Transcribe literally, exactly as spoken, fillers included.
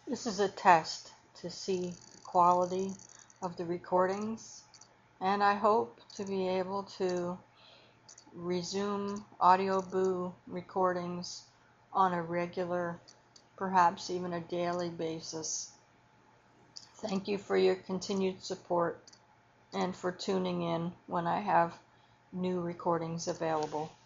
This is a test to see the quality of the recordings, and I hope to be able to resume AudioBoo recordings on a regular, perhaps even a daily basis. Thank you for your continued support and for tuning in when I have new recordings available.